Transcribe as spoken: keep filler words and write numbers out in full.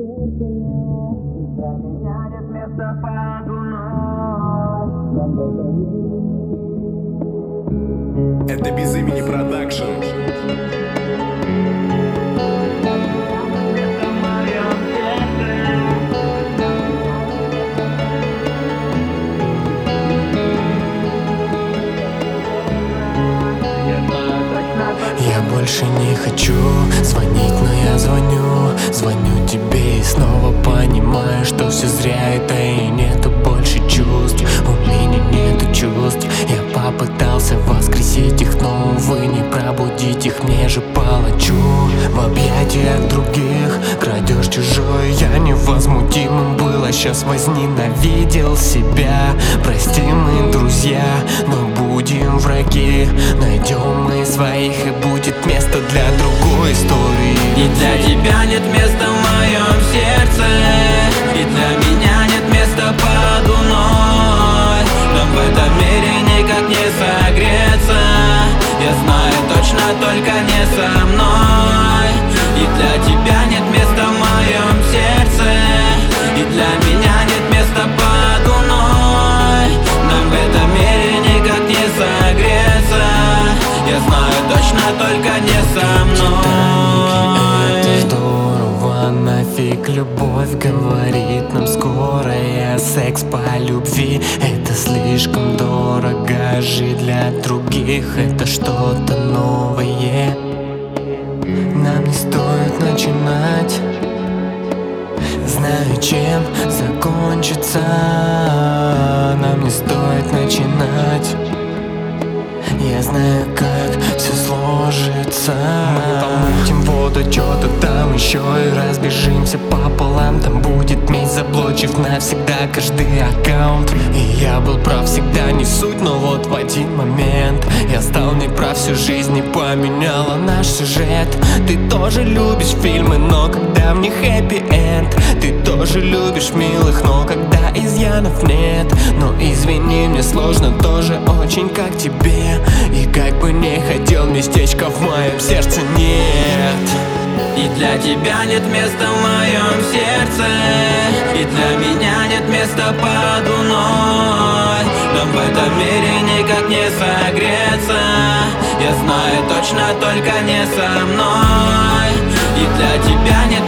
Это без имени продакшн. Я больше не хочу звонить, но я звоню. Звоню тебе и снова понимаю, что все зря. Это и нету больше чувств, у меня нету чувств. Я попытался воскресить их, но увы, не пробудить их. Мне же палачу в объятиях других. Крадешь чужое, я невозмутимым был, а сейчас возненавидел себя. Прости, мы друзья, но будем враги. Найдем мы своих, и будет место для другой истории. И для тебя нет места в моем сердце, и для меня нет места под луной. Нам в этом мире никак не согреться, я знаю точно, только не со мной. И для тебя нет места в моем сердце, и для меня нет места под луной. Нам в этом мире никак не согреться, я знаю точно, только не со мной. Это здорово, нафиг любовь, говорит нам скорая. Секс по любви, это слишком дорого. Жить для других, это что-то новое. Нам не стоит начинать, знаю, чем закончится. Нам не стоит начинать, я знаю, как все сложится. Мы помутим воду, что-то там еще и разбежимся пополам. Там будет месть, заблочив навсегда каждый аккаунт. И я был прав всегда, не суть, но вот в один момент я стал неправ, всю жизнь не поменяла наш сюжет. Ты тоже любишь фильмы, но когда в них хэппи-энд. Ты тоже любишь милых, но когда изъянов нет. Но извини, мне сложно тоже очень, как тебе. И как бы не хотел, местечка в моем сердце нет. И для тебя нет места в моем сердце, и для меня нет места под луной. Нам в этом мире никак не согреться, я знаю точно, только не со мной. И для тебя нет